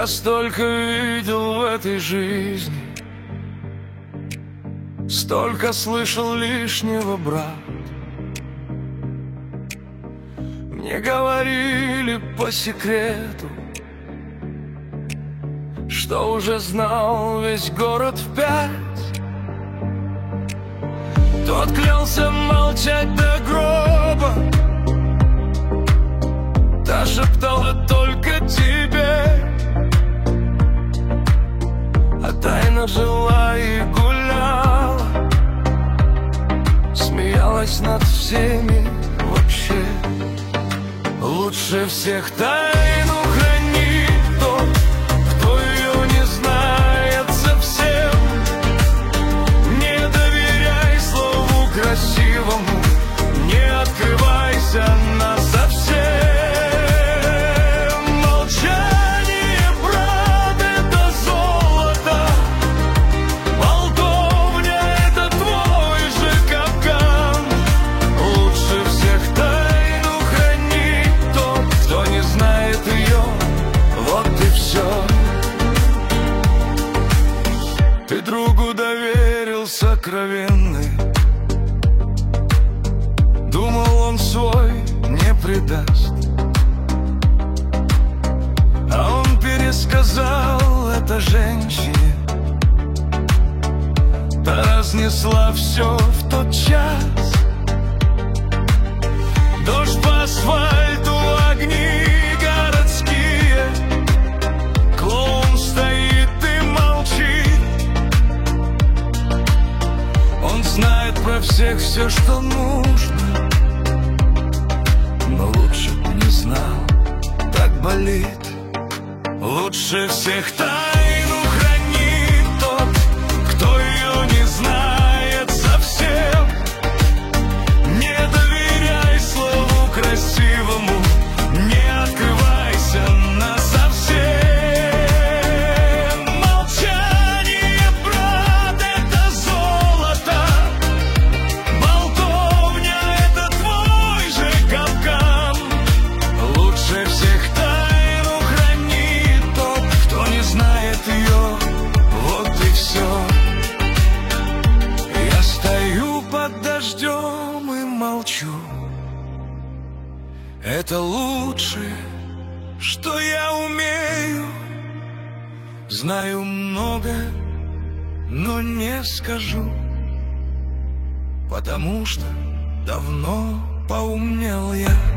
Я столько видел в этой жизни, столько слышал лишнего, брат. Мне говорили по секрету, что уже знал весь город в 5. Тот клялся молчать до гроба, та шептала только тебе, а тайно жила и гуляла, смеялась над всеми вообще. Лучше всех тайну хранит тот, кто ее не знает совсем. Не доверяй слову красивому, не открывайся насовсем. Молчание, брат, это золото, болтовня — это твой же капкан. Лучше всех тайну хранит тот, кто не знает ее, вот и все. Ты другу доверил сокровенный, думал, он свой не предаст, а он пересказал это женщине. Та разнесла все в тот час. Дождь по асфальту, огни городские, клоун стоит и молчит. Он знает про всех все, что нужно, но лучше б не знал, так болит. Лучше всех тайну хранит тот, кто ее не знает совсем. Не доверяй слову красивому, не открывайся насовсем. Молчание, брат, это золото, болтовня — это твой же капкан. Лучше всех тайну хранит тот, кто не знает ее, вот и все. Я стою под дождем и молчу, это лучшее, что я умею. Знаю много, но не скажу, потому что давно поумнел я.